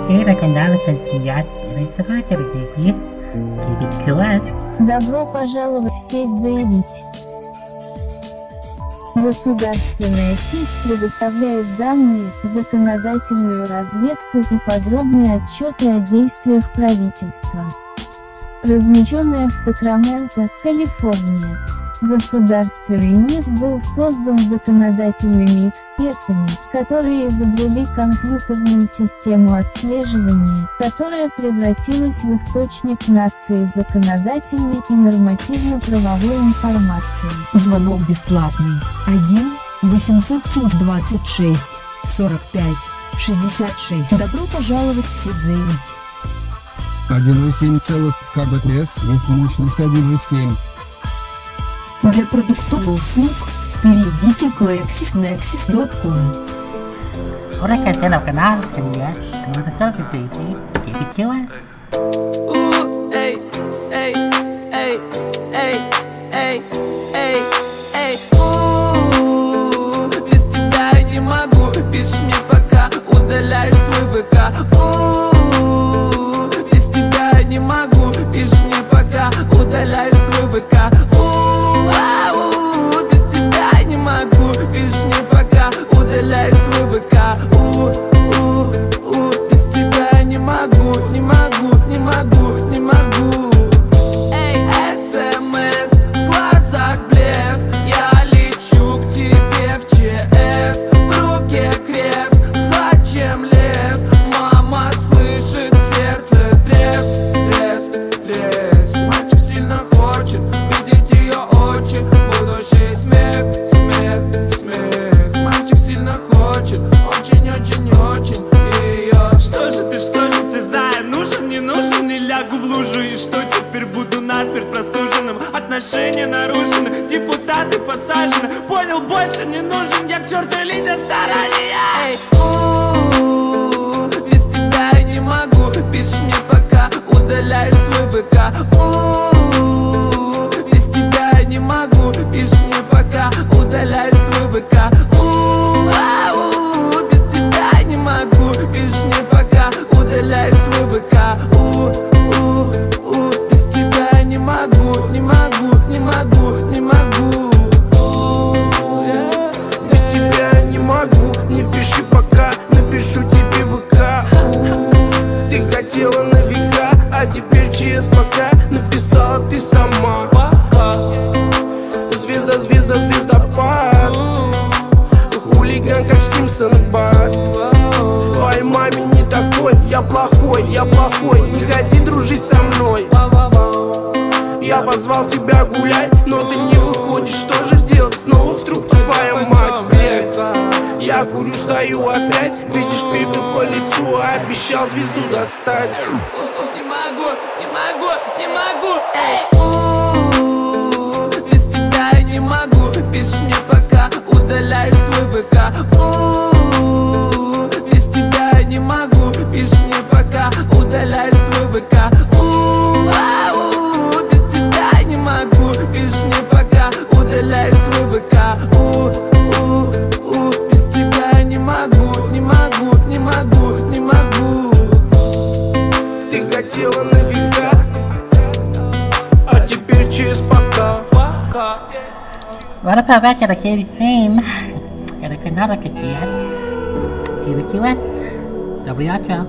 на канале Сансият. Регистратор здесь. Добро пожаловать в сеть «Заявить». Государственная сеть предоставляет данные, законодательную разведку и подробные отчеты о действиях правительства. Размещенная в Сакраменто, Калифорния. Государственный НИТ был создан законодательными экспертами, которые изобрели компьютерную систему отслеживания, которая превратилась в источник нации законодательной и нормативно-правовой информации. Звонок бесплатный. 1-826-45-66. Добро пожаловать в сеть «Заявить». 1,7 КБПС, есть мощность 1,7. Для продуктовых услуг перейдите к lexisnexis.com. Ahora que está el canal Sансият, nosotros que Эй, эй, эй, эй, эй, эй, эй. Без тебя я не могу, пиши мне пока, удаляй свой ВК. Без тебя я не могу, пиши мне пока, удаляй свой ВК. Без тебя я не могу, пиши мне пока, удаляй свой ВК. Без тебя я не могу, не могу, не могу, не могу. Эй, СМС, в глазах блеск, я лечу к тебе в ЧС. В руке крест, зачем лез? Мама слышит сердце треск, треск, треск. Мальчик сильно хочет видеть ее очи, будущий смех, смех, смех. Мальчик сильно хочет, очень, очень, очень ее. Что же ты, зая, нужен, не нужен, не лягу в лужу. И что теперь буду насмерть простуженным? Отношения нарушены, депутаты посажены. Понял, больше не нужен, я к черту лидер старания. Эй, без тебя я не могу, пиши мне пока, удаляй свой ВК. Без тебя я не могу, пиши мне пока, удаляй свой ВК. Без тебя я не могу, пиши мне пока, удаляй свой ВК. Без тебя я не могу, не могу, не могу, не могу. Без тебя я не могу, не пиши пока, напишу тебе ВК. Ты хотела на века, а теперь через пока написала ты сама. Звезда, звезда, звездопад, хулиган как Симпсон бар. Твоей маме не такой, я плохой, не ходи дружить со мной. Я позвал тебя гулять, но ты не выходишь, что же делать? Снова в трубке твоя мать, блядь. Я курю, стою опять, видишь пепел по лицу, обещал звезду достать. Не могу, не могу, не могу. Эй, без тебя я не могу, пиши мне пока, удаляй свой ВК. Без тебя я не могу, пиши мне пока, удаляй свой ВК. Без тебя я не могу, пиши мне пока, удаляй свой ВК. Без тебя я не могу, не могу, не могу, не могу. Ты хотела на века, а теперь через пока. Bora provar que era aquele fame. Era canal Sансият. TVQS. WHO.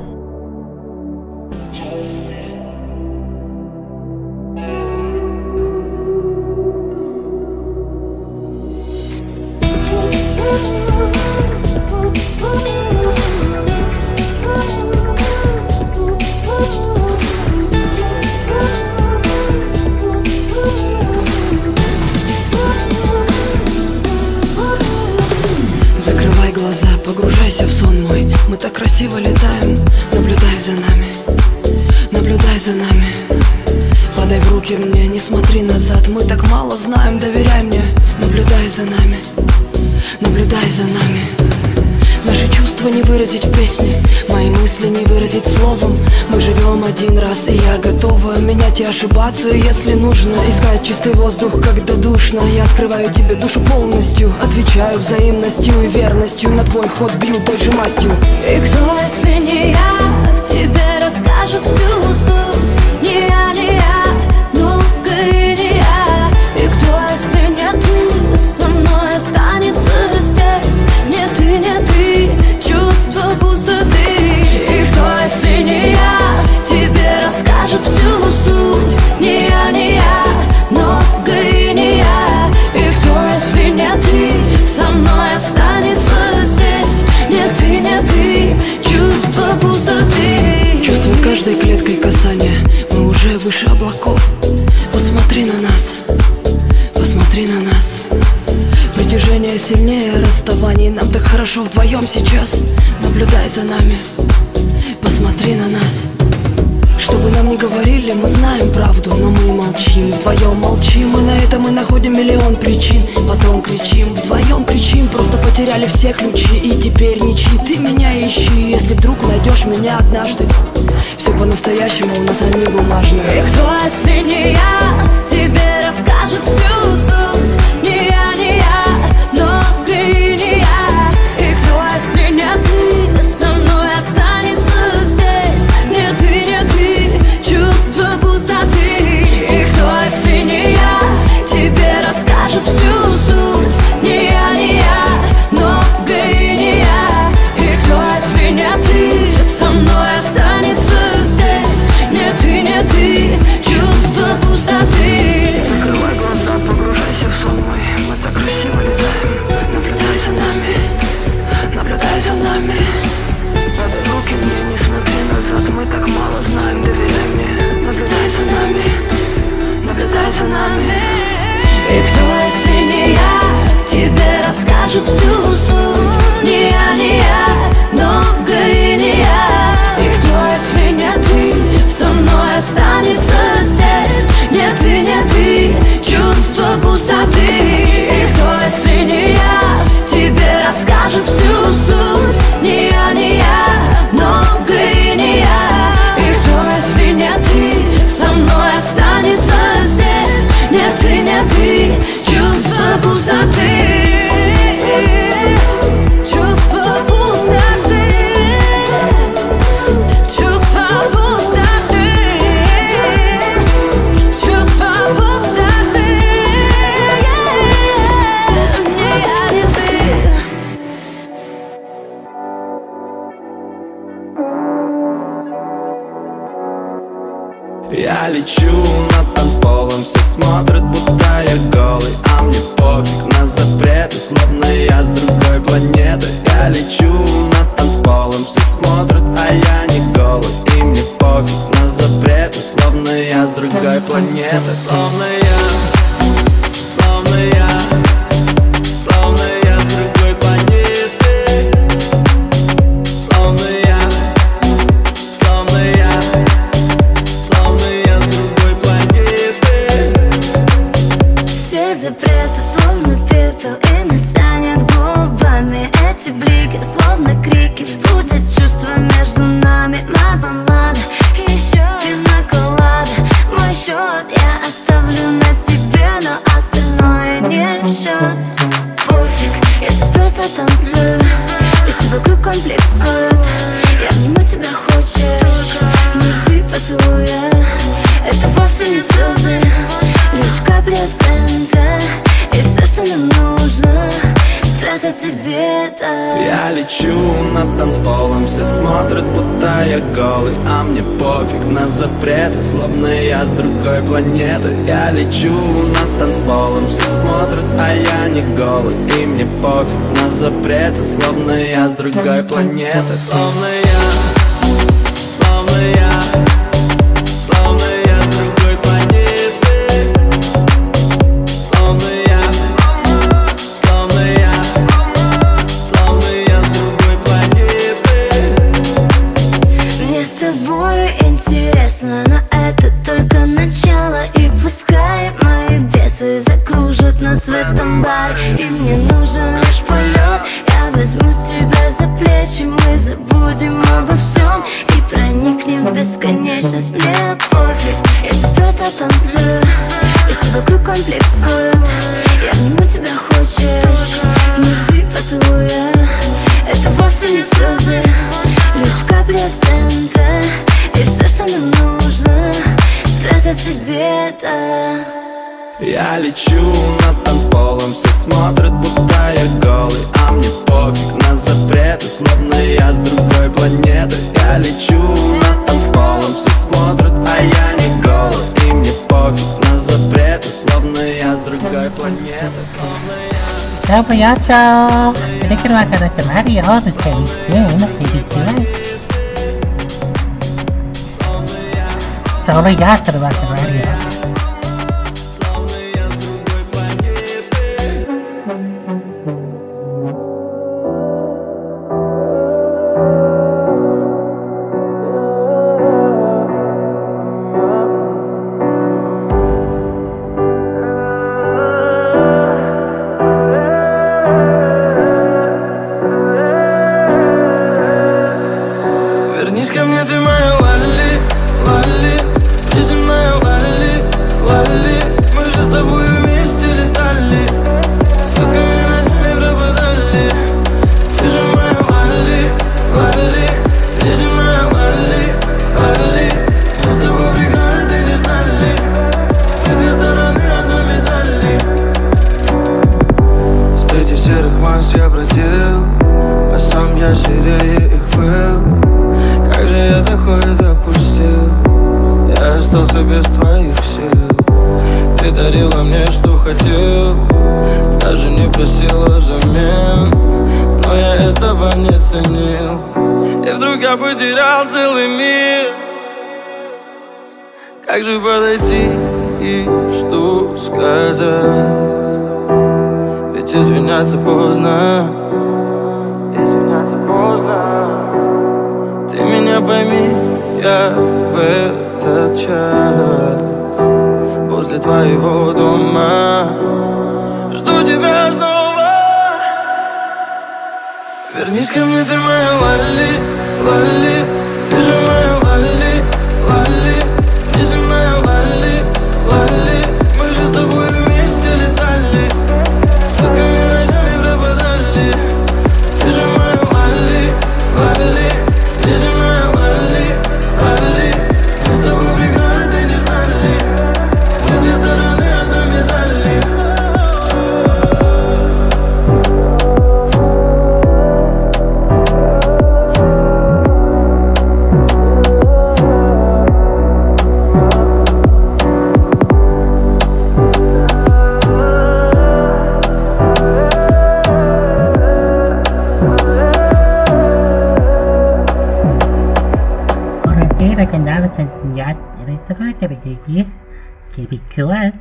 Закрывай глаза, погружайся в сон мой. Мы так красиво летаем, наблюдай за нами, наблюдай за нами. Подай в руки мне, не смотри назад. Мы так мало знаем, доверяй мне. Наблюдай за нами, наблюдай за нами. Наши чувства не выразить в песне, мои мысли не выразить словом. Мы живем один раз, и я готова менять и ошибаться, если нужно. Искать чистый воздух, когда душно. Я открываю тебе душу полностью, отвечаю взаимностью и верностью. На твой ход бью той же мастью. И кто, если не я, в хорошо вдвоем сейчас. Наблюдай за нами, посмотри на нас. Что бы нам ни говорили, мы знаем правду, но мы молчим, вдвоем молчим. И на это мы находим миллион причин. Потом кричим, вдвоем кричим. Просто потеряли все ключи и теперь ничьи. Ты меня ищи, если вдруг найдешь меня однажды. Все по-настоящему, у нас они бумажные. И кто, если не я, тебе расскажет всю суть? Не я, не я, но ты не я. И кто, если не ты, со мной останется здесь? Не ты, не ты, чувство пустоты. И кто, если не я, тебе расскажет всю суть? Не я, не я, но ты не я. И кто, если не ты, со мной останется здесь? Не ты, не ты, чувство пустоты. Закрывай глаза, погружайся в сон мой. Мы так красиво летаем. Наблюдай за нами, наблюдай за нами. Подай руки мне, не смотри назад. Мы так мало знаем, доверяй мне. Наблюдай за нами, наблюдай за нами. И кто, если не я, тебе расскажет всю суть? Не я, не я, но и не я. И кто, если не ты, со мной останется здесь? Не ты, не ты, чувство пустоты. И кто, если не я, тебе расскажет всю суть? Не я, не я, но и не я. И кто, если не ты, со мной останется здесь? Не ты, не ты, чувство пустоты. Чувство пустоты. Чувство пустоты. Чувство пустоты. Не я, не ты. Я лечу над танцполом, все смотрят, будто я голый. А мне пофиг на запреты, словно я с другой планеты. Я лечу над танцполом, все смотрят, а я не голый. И мне пофиг на запреты, словно я с другой планеты. Словно я, словно я, словно я с другой планеты. Словно я, словно я, словно я с другой планеты. Все запреты словно пепел и нас тянет губами. Эти блики словно крики, будет чувство между нами. Моя помада, еще пинаколада. Мой счет я оставлю на себе, но остальное не в счет. Пофиг, я здесь просто танцую, и все вокруг комплексуют. Я обниму тебя хочешь, не жди поцелуя. Это вовсе не слезы, лишь капли абсента. И все, что нам нужно, спрятаться где-то. Я лечу над танцполом, все смотрят, будто я голый. А мне пофиг на запреты, словно я с другой планеты. Я лечу над танцполом, все смотрят, а я не голый. И мне пофиг на запреты, словно я с другой планеты. Словно я, словно я, словно я с другой планеты. Словно я, словно я, словно я с другой планеты. Мне с тобой интересно, но это только начало. И пускай мои бесы закружат нас в этом баре. И мне нужен лишь полет. Я возьму тебя за плечи, мы забудем обо всем и проникнем в бесконечность. Мне пофиг, я здесь просто танцую, и все вокруг комплексуют. Я обниму тебя хочешь, не жди поцелуя. Это вовсе не слезы, лишь капли абсента. И все, что нам нужно, спрятаться где-то. Я лечу над танцполом, все смотрят, будто я голый. А мне пофиг на запреты, словно я с другой планеты. Я лечу над танцполом, все смотрят, а я не голый. И мне пофиг на запреты, словно я с другой планеты. Словно я. Ciao Boyacho, ¿querés que nos haga de Mario? ¿De televisión? Solo ya se lo va a hacer Mario. мне, ты моя лали, лали, неземная лали, лали. Мы же с тобой вместе летали, сутками ночами пропадали. Ты же моя лали, лали, неземная лали, лали. Мы с тобой прекрасно не знали, мы две стороны одной медали. Среди серых масс я бродил, а сам я серее их был. Как же я такое допустил? Я остался без твоих сил. Ты дарила мне, что хотел, даже не просила взамен, но я этого не ценил. И вдруг я потерял целый мир. Как же подойти и что сказать? Ведь извиняться поздно, извиняться поздно. Ты меня пойми, я в этот час возле твоего дома жду тебя снова. Вернись ко мне, ты моя лали, лали. Ты же моя лали, лали, неземная лали, лали. Мы же с тобой вместе летали, сутками ночами пропадали. Ты же моя лали, лали, неземная лали, лали. Мы с тобой прекрасно не знали, мы две стороны одной медали. Recomendado enseñar en esta parte de que pictures.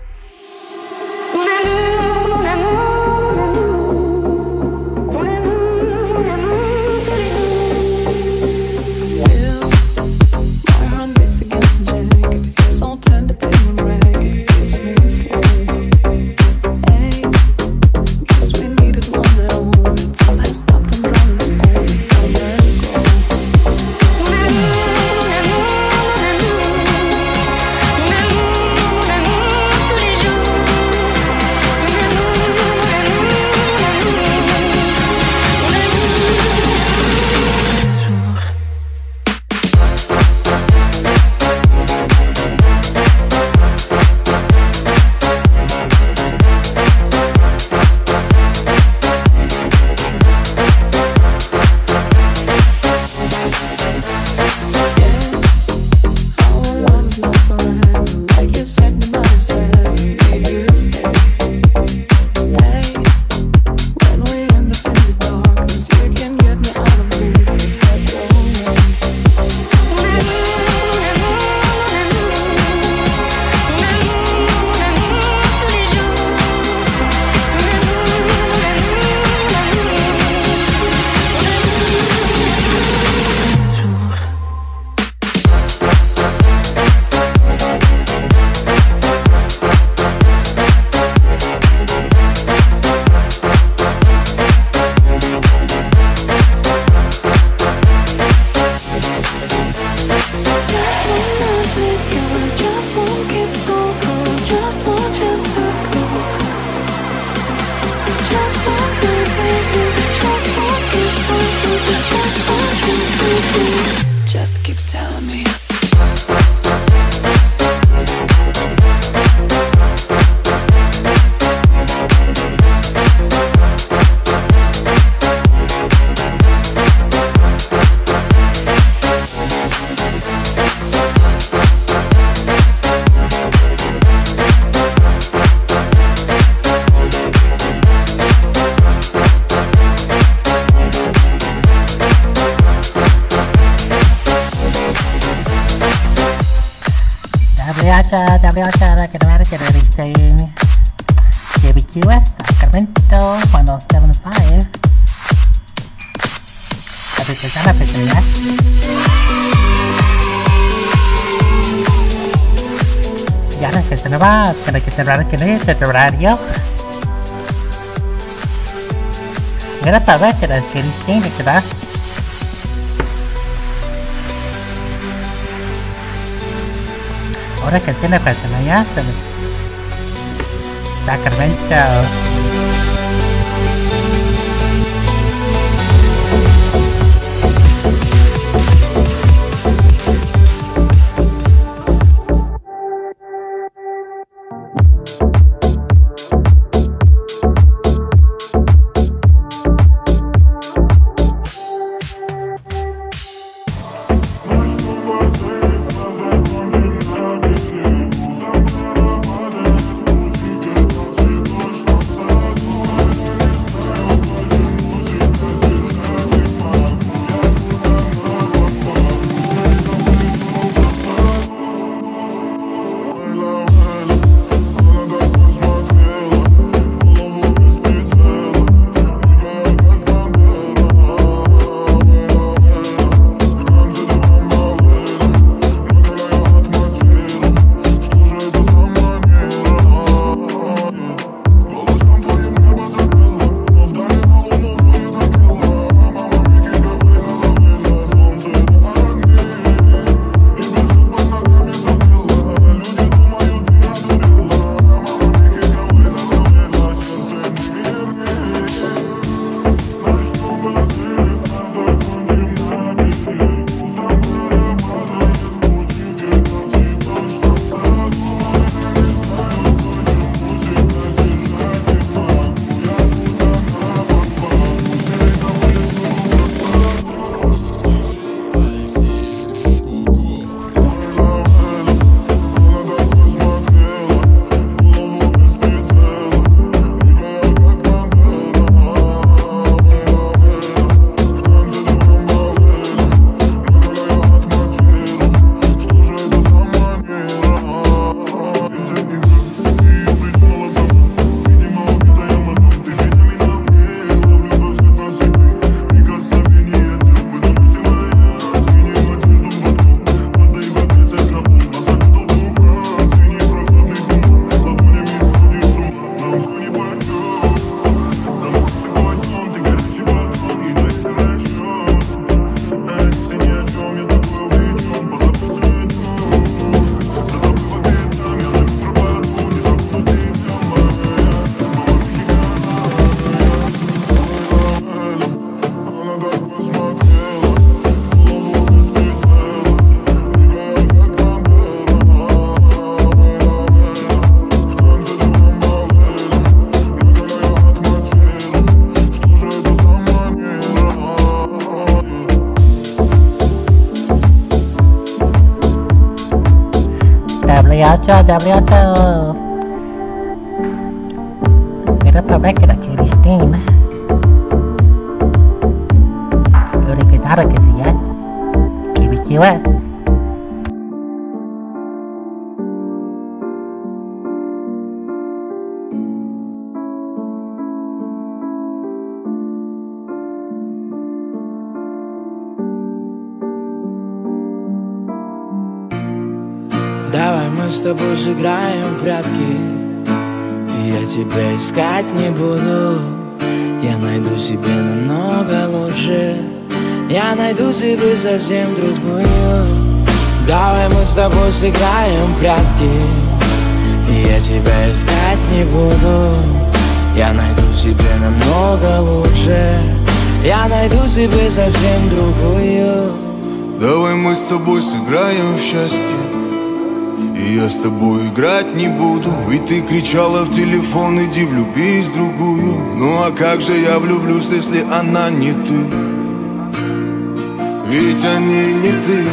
Just keep telling me. WH que dice que BQS Sacramento 107.5 representa la festividad. Ya no es que se nos va a tener que celebrar que no es el horario. Mira, tal vez que la serie tiene que dar. Ora che te ne fai una iasta, Sacramento. W8 era pra back da Cristina. Original que dia que bichiwas. Давай мы с тобой сыграем в прятки, я тебя искать не буду. Я найду себе намного лучше, я найду себе совсем другую. Давай мы с тобой сыграем в прятки, я тебя искать не буду. Я найду себе намного лучше, я найду себе совсем другую. Давай мы с тобой сыграем в счастье, и я с тобой играть не буду. Ведь ты кричала в телефон: иди влюбись в другую. Ну а как же я влюблюсь, если она не ты? Ведь они не ты,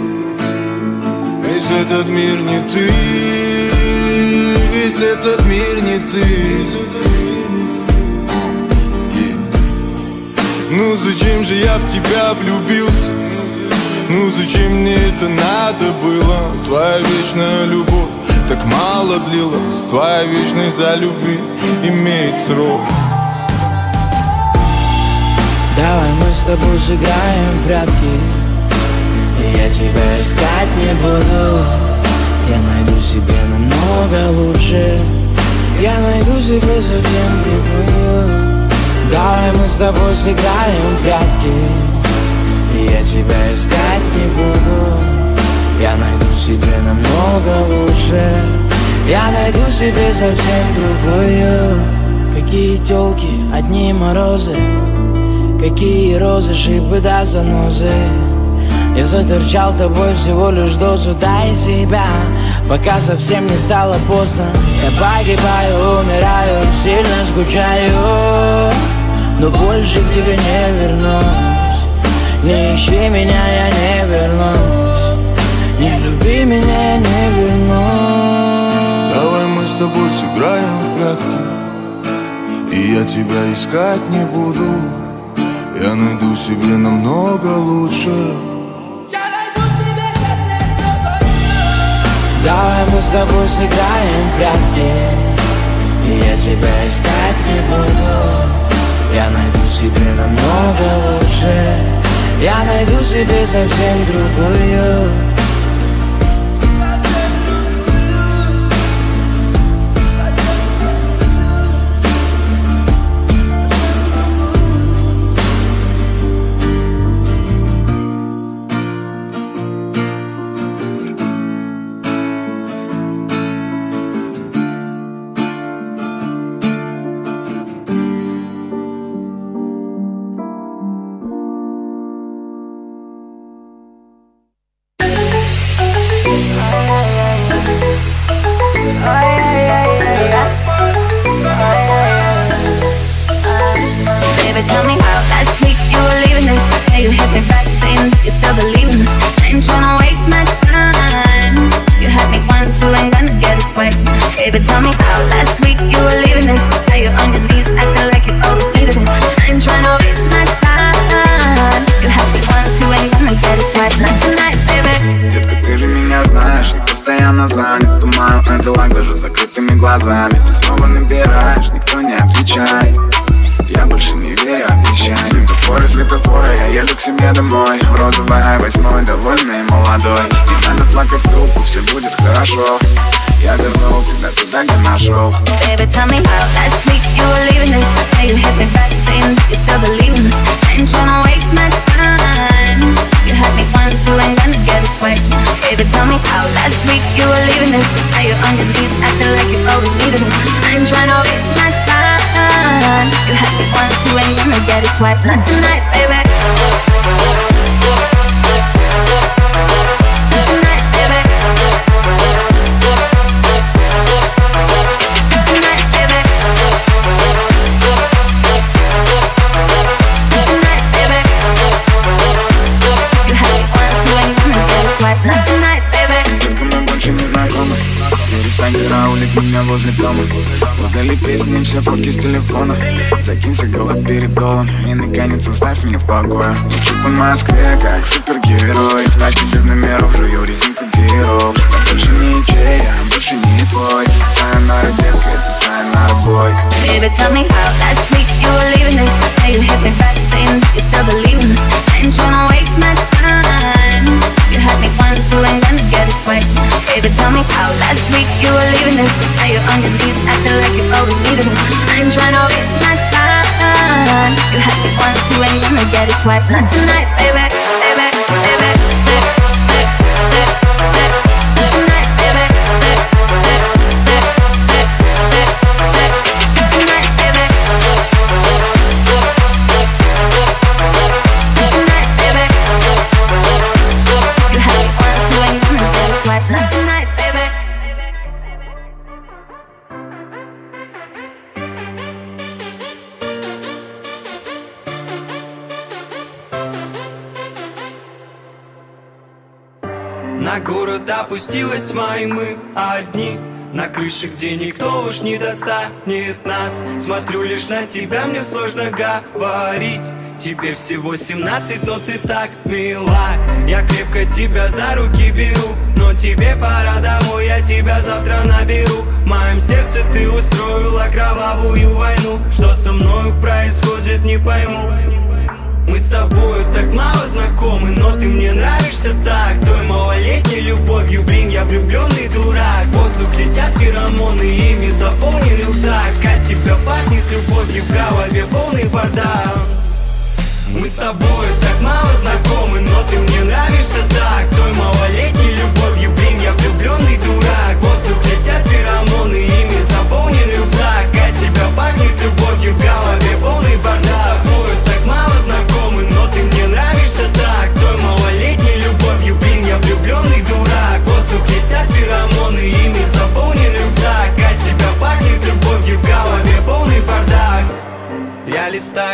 весь этот мир не ты, весь этот мир не ты. Ну зачем же я в тебя влюбился? Ну зачем мне это надо было? Твоя вечная любовь так мало длилась, твоя вечность за любви имеет срок. Давай мы с тобой сыграем в прятки, я тебя искать не буду. Я найду себе намного лучше, я найду себе совсем другую. Давай мы с тобой сыграем в прятки, я тебя искать не буду. Я найду себе намного лучше, Я найду себе совсем другую. Какие тёлки, одни морозы, какие розы, шипы да занозы. Я заторчал тобой всего лишь дозу, дай себя, пока совсем не стало поздно. Я погибаю, умираю, сильно скучаю, но больше к тебе не вернусь. Не ищи меня, я не вернусь. Не люби меня, я не вернусь. Давай мы с тобой сыграем в прятки, и я тебя искать не буду. Я найду себе намного лучше. Давай мы с тобой сыграем в прятки, и я тебя искать не буду. Я найду себе намного лучше. Я найду себе совсем другую. Baby, tell me how last week you were leaving this. Now you're on your knees, acting like you always needed it. I ain't tryna waste my time. You had me once, you ain't gonna get it twice. Not tonight, baby. Детка, ты же меня знаешь, я постоянно занят. Думаю о делах даже закрытыми глазами. Ты снова набираешь, никто не отвечает. Я больше не верю обещаниям. Светофоры, я еду к себе домой. Розовая восьмой, довольный и молодой. Не надо плакать в трубку, все будет хорошо. Я вернул тебя туда, где нашел. Baby, tell me how last week you were leaving this. Now you hit me back saying you still believe in this. I ain't tryna waste my time. You had me once, you ain't gonna get it twice. Baby, tell me how last week you were leaving this. Now you're on your knees, acting like you always needed it. I ain't tryna waste my time. You had me once, you ain't gonna get it twice. Not tonight, baby. Только мы больше не знакомы. Перестань караулить меня возле дома. Удали песни, все фотки с телефона. Закинься голод перед долом и наконец оставь меня в покое. Лечу по Москве, как супергерой. В тачке без номеров, жую резинку героев. Я больше не ячей, я больше не твой. Сайонара, детка, это сайонара, бой. Baby, tell me how last week you were leaving this. Now you hit me back saying you still believe in this. I ain't tryna waste my time. You had me once, you ain't gonna get it twice. Baby, tell me how last week you were leaving this. Now you're on your knees, acting like you always needed it. I ain't tryna waste my time. You had me once, you ain't gonna get it twice. Not tonight, baby, baby, baby, baby. Not tonight, baby. Not tonight, baby. На город опустилась тьма, и мы одни на крыше, где никто уж не достанет нас. Смотрю лишь на тебя, мне сложно говорить. Тебе всего 17, но ты так мила. Я крепко тебя за руки беру, но тебе пора домой, я тебя завтра наберу. В моем сердце ты устроила кровавую войну. Что со мною происходит, не пойму. Мы с тобою так мало знакомы, но ты мне нравишься так. Той малолетней любовью, блин, я влюбленный дурак. В воздух летят феромоны, ими заполнен рюкзак. От тебя пахнет любовью, в голове полный бардак. Мы с тобой так мало знакомы, но ты мне нравишься так. Той малолетней любовью, блин, я влюбленный дурак. В воздух летят феромоны.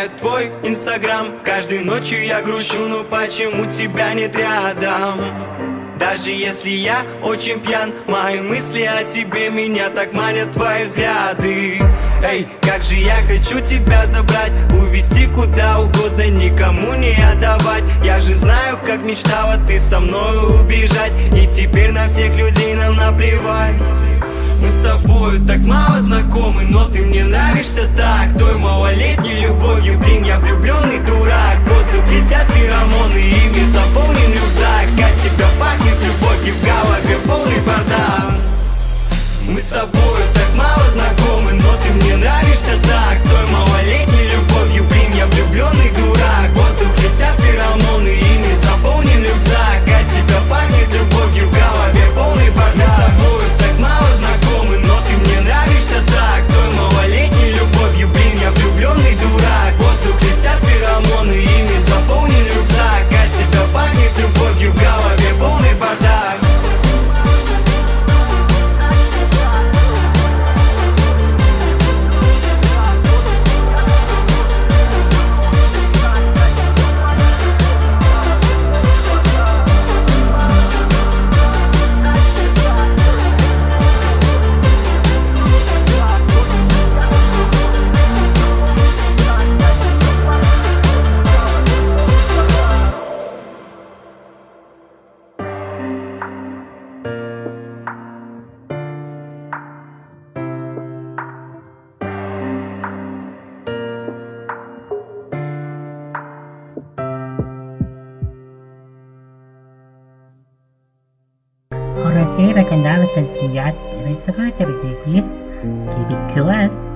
листает твой инстаграм. Каждой ночью я грущу, но почему тебя нет рядом? Даже если я очень пьян, мои мысли о тебе меня так манят твои взгляды. Эй, как же я хочу тебя забрать, увезти куда угодно, никому не отдавать. Я же знаю, как мечтала ты со мною убежать, и теперь на всех людей нам наплевать. Мы с тобою так мало знакомы, но ты мне нравишься так. Той малолетней любовью, блин, я влюбленный дурак. В воздух летят феромоны, ими заполнен рюкзак. От тебя пахнет любовью, в голове полный бардак. Мы с тобою так мало знакомы, но ты мне нравишься так. Той малолетней любовью, блин, я влюбленный дурак. В воздух летят феромоны, ими заполнен рюкзак. От тебя пахнет любовью, в голове полный бардак. Мы с тобою так мало знакомы, но ты мне нравишься так. Той малолетней любовью, блин, я влюбленный дурак. В воздух летят феромоны, ими заполнен рюкзак. От тебя пахнет любовью, в голове полный бардак. Ora che era che andava a consigliare, resta qua per te, che piccola.